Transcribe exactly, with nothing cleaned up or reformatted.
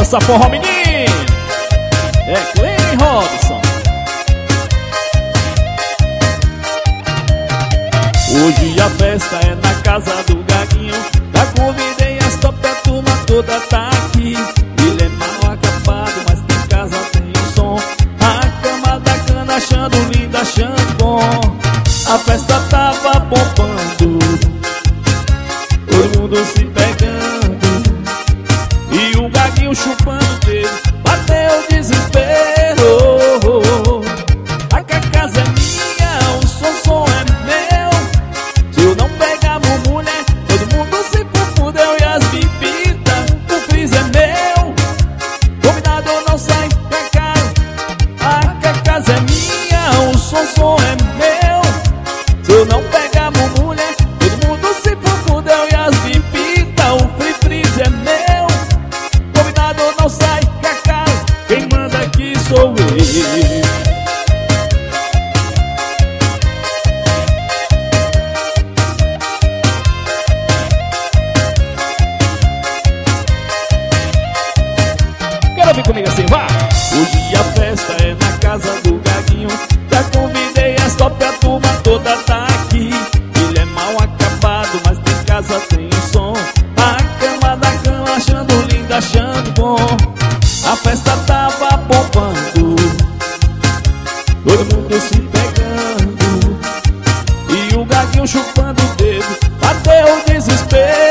Dança forró, menino. É Clem Robson. Hoje a festa é na casa do Gaguinho. Já convidei as top, a turma toda tá aqui. Ele é mal acabado, mas em casa tem um som. A cama da cana achando lindo, achando bom. A festa tava bombando, todo mundo se pegando, e o Gaguinho chupando o dedo. Bateu o desespero. A casa é minha, o som, som é meu. Se eu não pegar mulher, todo mundo se confundeu. E as bebidas, o freezer é meu. Convidado não sai pra casa. A casa é minha, o som, som é meu. Se eu não pegar mulher, todo mundo se confundeu. E as bebidas, o free freezer é meu. Convidado não sai pra casa. Quem manda aqui sou eu. Quero vir comigo assim, vá! Hoje a festa é na casa do Gaguinho. Já convidei as top, a turma toda tá aqui. Ele é mal acabado, mas em casa tem um som. A cama da cama achando lindo, achando bom. A festa tava bombando, todo mundo se pegando, e o Gaguinho chupando o dedo. Bateu o desespero.